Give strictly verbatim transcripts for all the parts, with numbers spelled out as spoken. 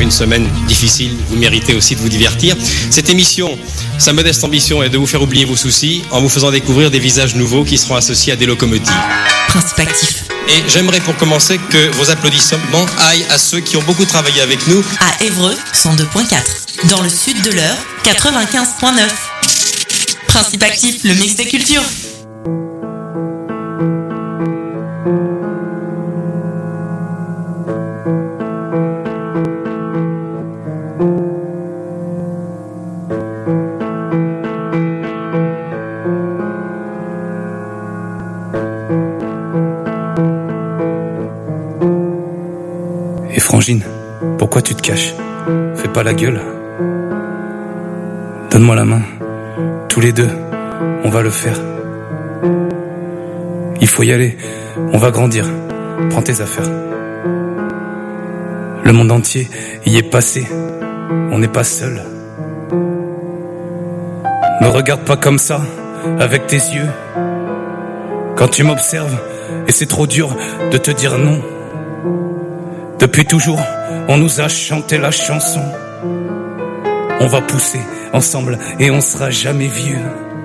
une semaine difficile, vous méritez aussi de vous divertir. Cette émission, sa modeste ambition est de vous faire oublier vos soucis en vous faisant découvrir des visages nouveaux qui seront associés à des locomotives. Principe actif. Et j'aimerais pour commencer que vos applaudissements aillent à ceux qui ont beaucoup travaillé avec nous. À Évreux, cent deux virgule quatre. Dans le sud de l'Eure, quatre-vingt-quinze virgule neuf. Principe actif, le mix des cultures. Et Frangine, pourquoi tu te caches? Fais pas la gueule. Donne-moi la main. Tous les deux, on va le faire. Il faut y aller. On va grandir. Prends tes affaires. Le monde entier y est passé. On n'est pas seul. Me regarde pas comme ça, avec tes yeux. Quand tu m'observes, et c'est trop dur de te dire non. Depuis toujours, on nous a chanté la chanson. On va pousser ensemble et on sera jamais vieux.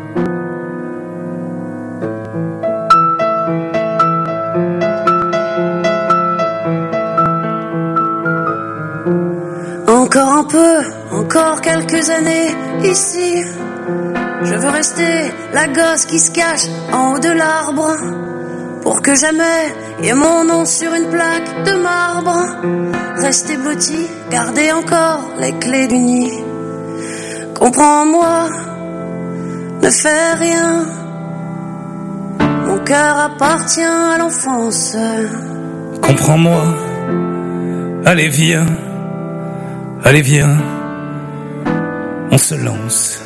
Encore un peu, encore quelques années ici. Je veux rester la gosse qui se cache en haut de l'arbre, pour que jamais y ait mon nom sur une plaque de marbre. Rester blotti, garder encore les clés du nid. Comprends-moi, ne fais rien. Mon cœur appartient à l'enfance. Comprends-moi, allez viens, allez viens, on se lance.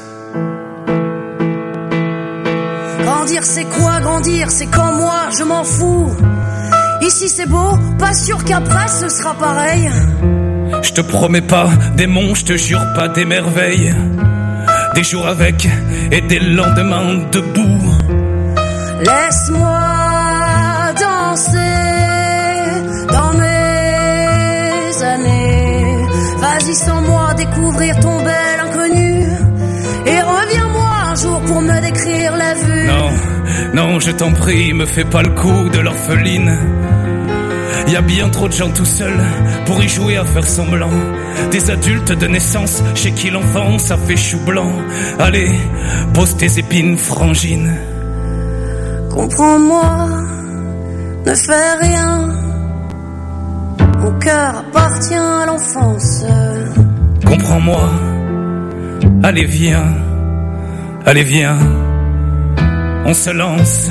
Grandir c'est quoi grandir? C'est quand moi je m'en fous. Ici c'est beau, pas sûr qu'après ce sera pareil. Je te promets pas des monts, je te jure pas des merveilles. Des jours avec et des lendemains debout. Laisse-moi danser dans mes années. Vas-y sans moi découvrir ton bel inconnu. Et reviens-moi un jour pour me décrire la vue. Non, non, je t'en prie, me fais pas le coup de l'orpheline. Y a bien trop de gens tout seuls pour y jouer à faire semblant. Des adultes de naissance chez qui l'enfant ça fait chou blanc. Allez, pose tes épines, Frangine. Comprends-moi, ne fais rien. Mon cœur appartient à l'enfance. Comprends-moi, allez viens, allez viens, on se lance.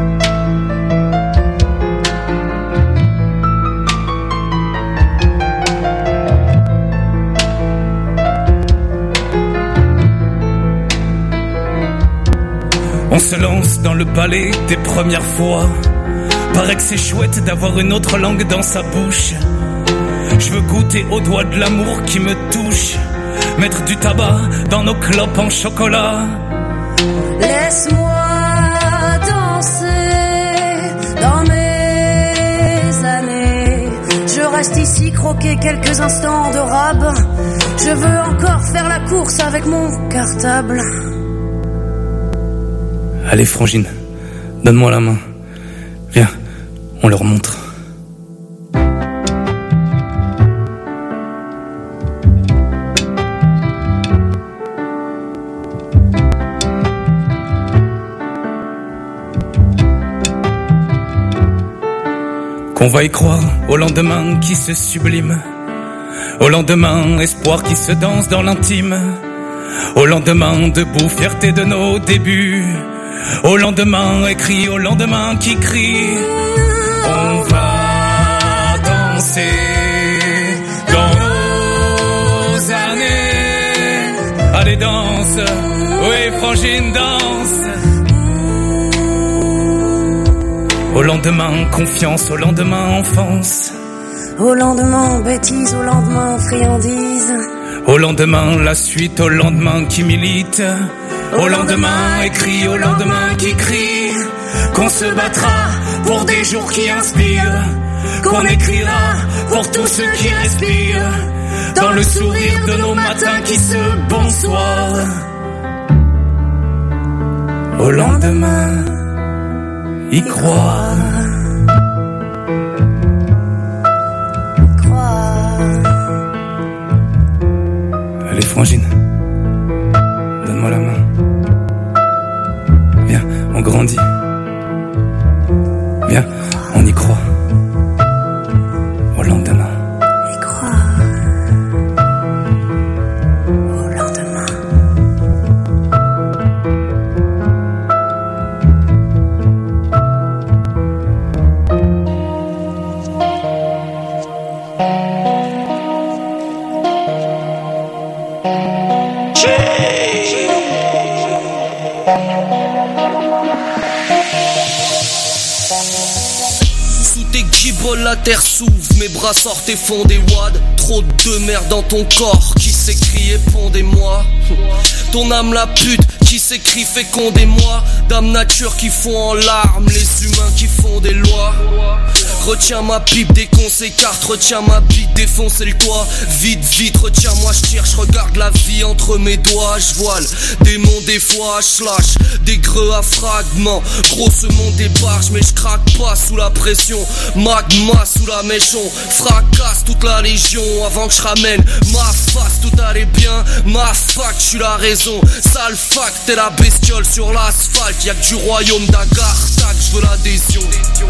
On se lance dans le ballet des premières fois. Paraît que c'est chouette d'avoir une autre langue dans sa bouche. Je veux goûter aux doigts de l'amour qui me touche. Mettre du tabac dans nos clopes en chocolat. Laisse-moi danser dans mes années. Je reste ici croquer quelques instants de rab. Je veux encore faire la course avec mon cartable. Allez Frangine, donne-moi la main. Viens, on leur montre. Qu'on va y croire au lendemain qui se sublime. Au lendemain, espoir qui se danse dans l'intime. Au lendemain, debout, fierté de nos débuts. Au lendemain, écrit, au lendemain qui crie. On va danser dans nos années. Allez danse, oui Frangine danse. Au lendemain, confiance, au lendemain, enfance. Au lendemain, bêtise, au lendemain, friandise. Au lendemain, la suite, au lendemain qui milite. Au lendemain, écrit, au lendemain qui crie. Qu'on se battra pour des jours qui inspirent. Qu'on écrira pour tous ceux qui respirent. dans le sourire de nos matins qui se bonsoient. Au lendemain, y croire. Allez, Frangine, donne-moi la main. Viens, on grandit. Viens, on y croit. Au lendemain. Y croire. Au lendemain. La terre s'ouvre, mes bras sortent et font des wads. Trop de merde dans ton corps, qui s'écrit et pondez-moi. Ton âme la pute, qui s'écrit fécondez-moi. Dame nature qui fond en larmes, les humains qui font des lois. Retiens ma pipe dès qu'on s'écarte, retiens ma bite, défoncer le toit. Vite, vite, retiens-moi, je tire, je regarde la vie entre mes doigts. Je voile, démon des fois, je lâche des greux à fragments. Gros ce monde débarque, mais je craque pas sous la pression. Magma sous la mèche, on fracasse toute la légion. Avant que je ramène ma face, tout allait bien. Ma fac, je suis la raison. Sale fac, t'es la bestiole sur l'asphalte. Y'a que du royaume d'Agartha que je veux l'adhésion.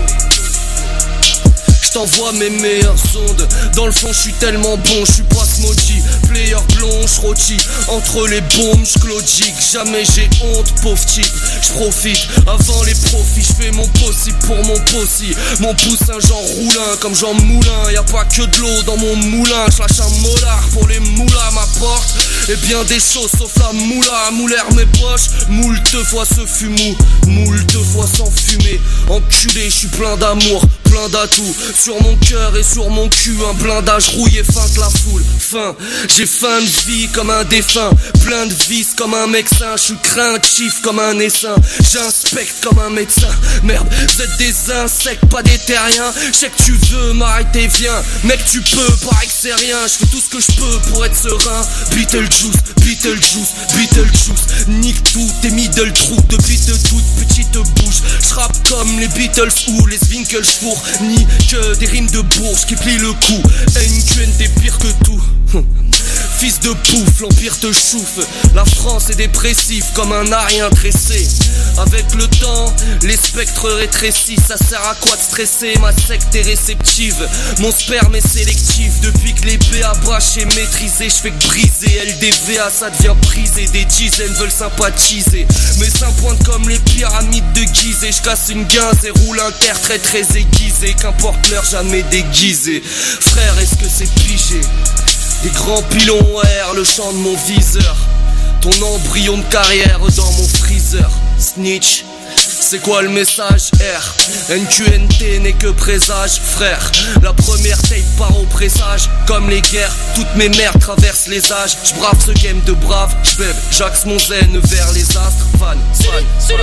J't'envoie mes meilleures ondes. Dans le fond j'suis tellement bon, j'suis pas smodgy. Player blond, j'rôtis entre les bombes, j'clodique. Jamais j'ai honte, pauvre type. J'profite avant les profits, j'fais mon possible pour mon possi. Mon poussin Jean Roulin, comme Jean Moulin. Y'a pas que de l'eau dans mon moulin. J'lâche un molar pour les moulas à ma porte. Et bien des choses sauf la moula. Mouler mes poches, moult fois ce fut mou, moult fois sans fumer. Enculé, j'suis plein d'amour, plein d'atouts. Sur mon cœur et sur mon cul, un blindage rouillé fin que la foule. Fin, j'ai fin de vie comme un défunt, plein de vices comme un mec sain. J'suis craintif comme un essaim, j'inspecte comme un médecin. Merde, vous êtes des insectes, pas des terriens. J'sais que tu veux m'arrêter, viens. Mec tu peux, pareil que c'est rien. J'fais tout ce que je peux pour être serein. Beetlejuice, Beetlejuice, Beetlejuice. Nique tout tes middle trous depuis de toutes petites bouches. J'rappe comme les Beatles ou les Winkelschwour. Ni que des rimes de bourge qui plient le cou. N Q N t'es pire que tout. Fils de pouf, l'empire te chouffe. La France est dépressive comme un arien tressé. Avec le temps, les spectres rétrécissent. Ça sert à quoi de stresser? Ma secte est réceptive, mon sperme est sélectif. Depuis que les B A brachent et maîtrisés, je fais que briser. L D V A ça devient prisé. Des dizaines veulent sympathiser. Mes seins pointent comme les pyramides de Gizeh. Je casse une guinze et roule un terre très très aiguisé. Qu'importe l'heure, jamais déguisé. Frère, est-ce que c'est pigé? Des grands pilons R, le chant de mon viseur. Ton embryon de carrière dans mon freezer. Snitch, c'est quoi le message? R, N Q N T n'est que présage. Frère, la première tape part au pressage. Comme les guerres, toutes mes mères traversent les âges. J'brave ce game de brave, j'bève, j'axe mon zen vers les astres. Fan, fan, fan.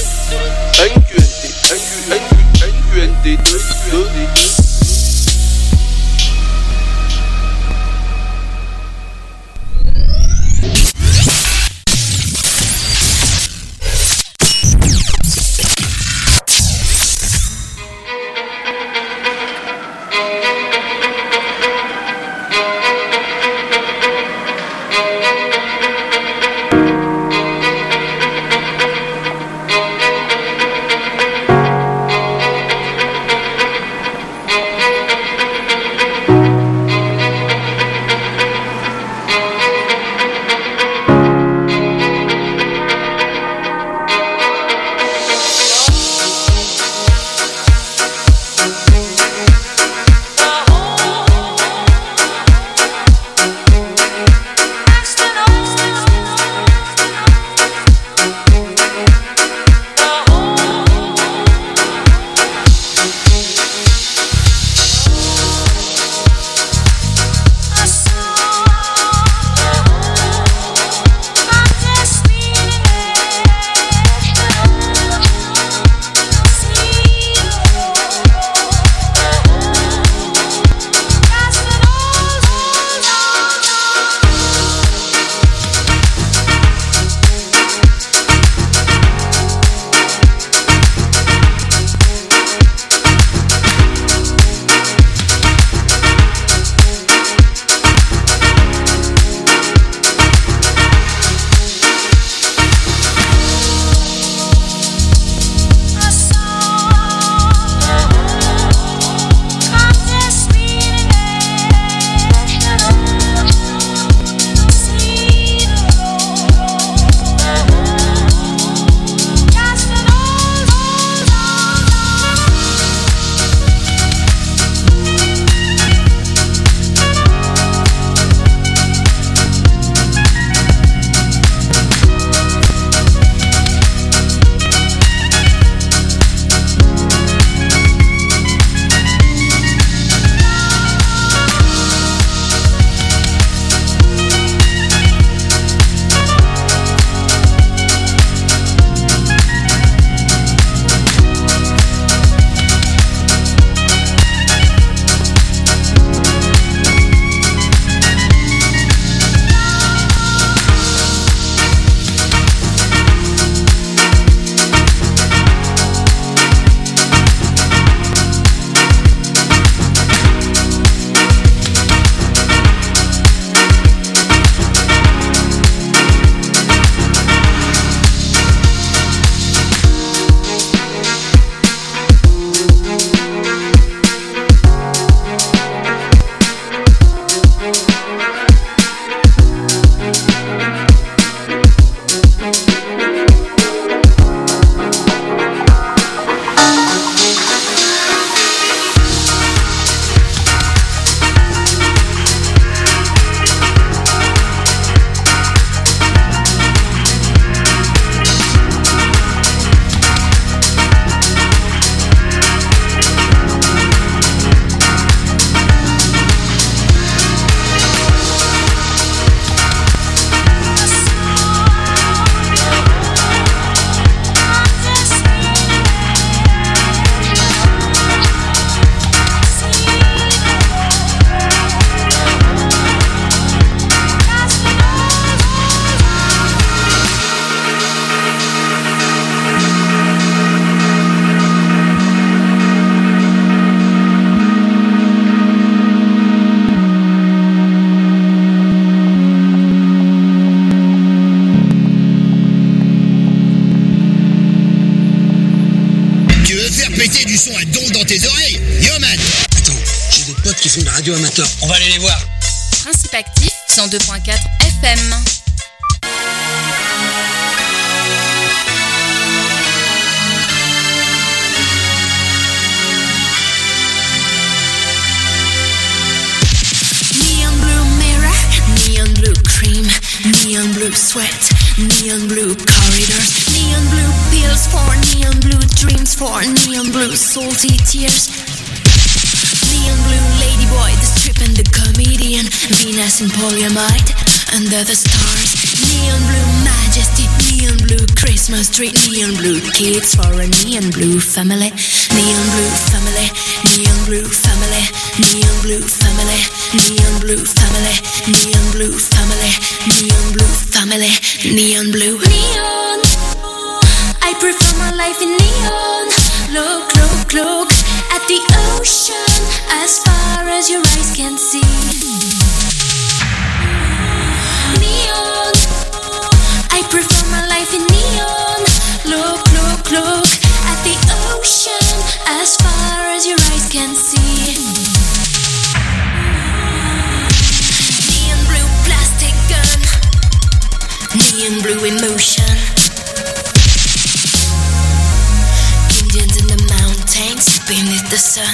N Q N T, N Q N T, deux, deux, deux. péter du son à donf dans tes oreilles. Yo man. Attends, j'ai des potes qui font de la radio amateur. On va aller les voir. Principe actif, cent deux point quatre F M. Neon blue cream, neon blue sweat, neon blue corridors, neon blue pills for neon blue dreams, for neon blue salty tears. Neon blue ladyboy, the strip and the comedian, Venus and polyamide, under the stars. Neon blue majesty, neon blue Christmas tree, neon blue kids for a neon blue family. Neon blue family, neon blue family, neon blue family, neon blue family, neon blue family, neon blue family, neon blue. Neon, I prefer my life in neon. Look, look, look at the ocean as far as your eyes can see. Neon, I prefer my life in neon. Look, look, look at the ocean as far as your eyes can see. Neon blue plastic gun, neon blue emotion. Indians in the mountains beneath the sun.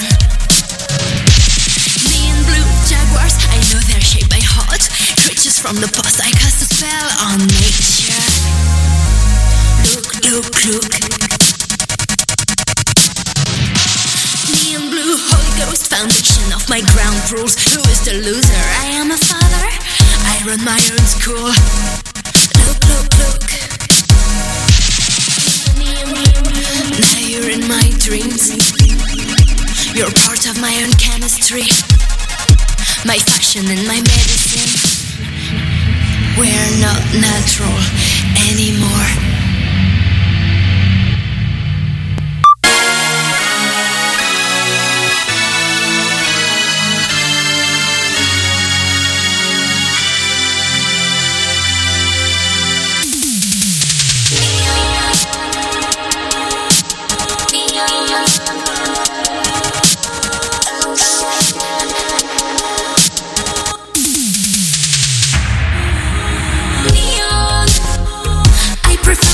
Neon blue jaguars, I know they're shaped by heart. Creatures from the past, I cast a spell on nature. Look, look, look. Neon blue Holy Ghost, foundation of my ground rules. Who is the loser? I am a father, I run my own school. Look, look, look. Now you're in my dreams. You're part of my own chemistry, my fashion and my medicine. We're not natural anymore. Neon, I prefer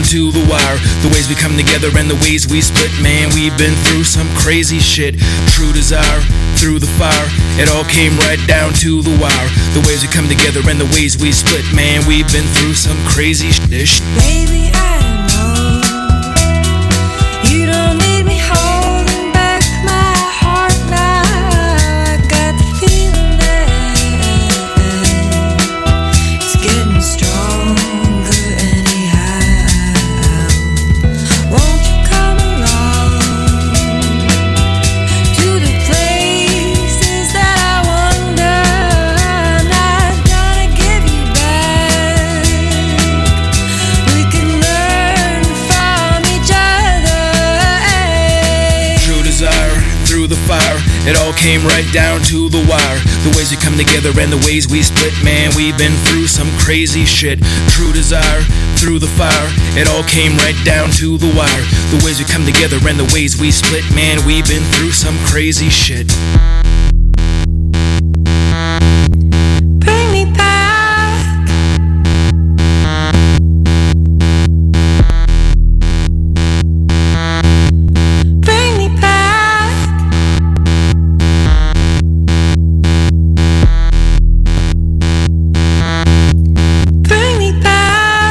to the wire. The ways we come together and the ways we split, man, we've been through some crazy shit. True desire, through the fire, it all came right down to the wire. The ways we come together and the ways we split, man, we've been through some crazy shit. Baby, I know you don't need me holding back my heart now. I got the feeling that it's getting stronger anyhow. Won't you come along to the places that I wander? I'm not gonna give you back. We can learn from each other. True desire, through the fire, it all came right down to the wire. The ways we come together and the ways we split, man, we've been through some crazy shit. True desire, through the fire, it all came right down to the wire. The ways we come together and the ways we split, man, we've been through some crazy shit. Bring me back. Bring me back. Bring me back.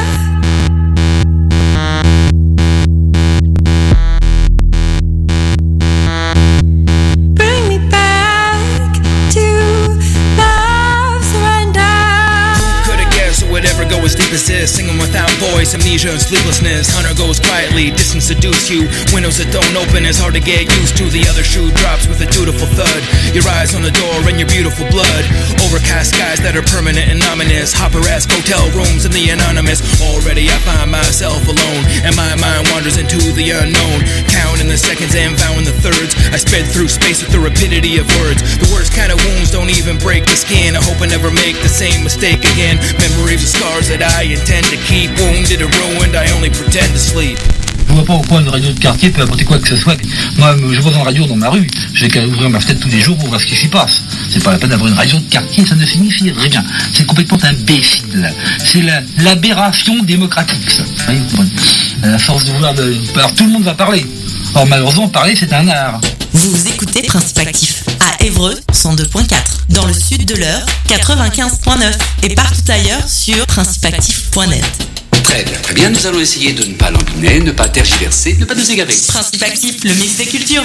Bring me back to love, surrender. Could've guessed it would ever go as deep as this. Singing without voice, amnesia and sleeplessness. Hunter goes quietly, distance seduce you. Windows that don't open, it's hard to get used to. The other shoe drops with a dutiful thud. Your eyes on the door and your beautiful blood. Overcast skies that are permanent and ominous. Hopper-esque hotel rooms and the anonymous. Already I find myself alone, and my mind wanders into the unknown. Counting the seconds and vowing the thirds. I sped through space with the rapidity of words. The worst kind of wounds don't even break the skin. I hope I never make the same mistake again. Memories of scars that I intend to keep. Wounded or ruined, I only pretend to sleep. Je vois pas pourquoi une radio de quartier peut apporter quoi que ce soit. Moi, je vois une radio dans ma rue, je vais qu'à ouvrir ma fenêtre tous les jours pour voir ce qui s'y passe. C'est pas la peine d'avoir une radio de quartier, ça ne signifie rien. C'est complètement imbécile. C'est la, l'aberration démocratique, ça. Oui, bon. À force de vouloir... De... Alors tout le monde va parler. Or malheureusement, parler, c'est un art. Vous écoutez Principe Actif à Évreux cent deux point quatre, dans le sud de l'Eure quatre-vingt-quinze point neuf et partout ailleurs sur principe actif point net. Très bien, très bien, nous allons essayer de ne pas lambiner, ne pas tergiverser, ne pas nous égarer. Principe Actif, le mix des cultures.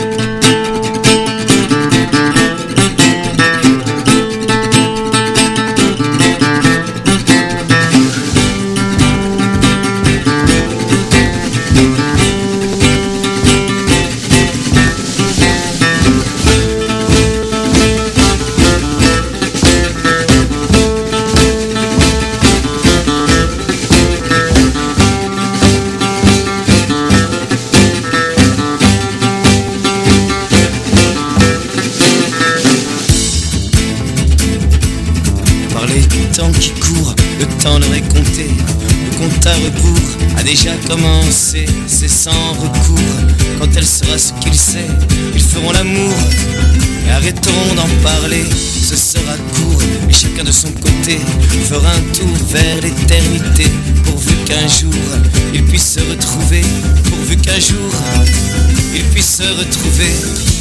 Déjà commencé, c'est sans recours. Quand elle sera ce qu'il sait, ils feront l'amour et arrêteront d'en parler. Ce sera court et chacun de son côté fera un tour vers l'éternité. Pourvu qu'un jour ils puissent se retrouver. Pourvu qu'un jour ils puissent se retrouver.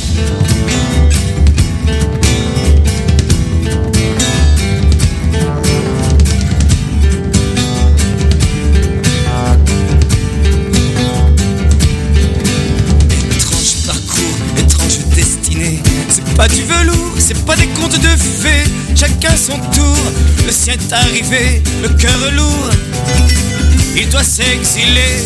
Pas du velours, c'est pas des contes de fées. Chacun son tour, le sien est arrivé, le cœur lourd, il doit s'exiler.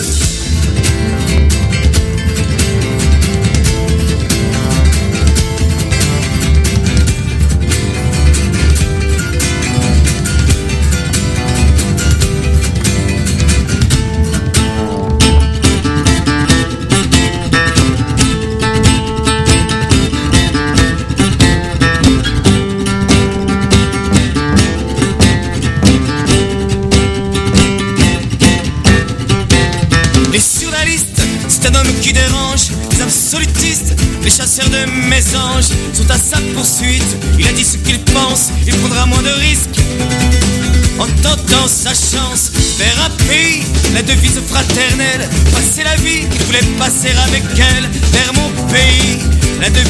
sont à sa poursuite. Il a dit ce qu'il pense, il prendra moins de risques en tentant sa chance. Vers un pays, la devise fraternelle, passer la vie qu'il voulait passer avec elle. Vers mon pays, la devise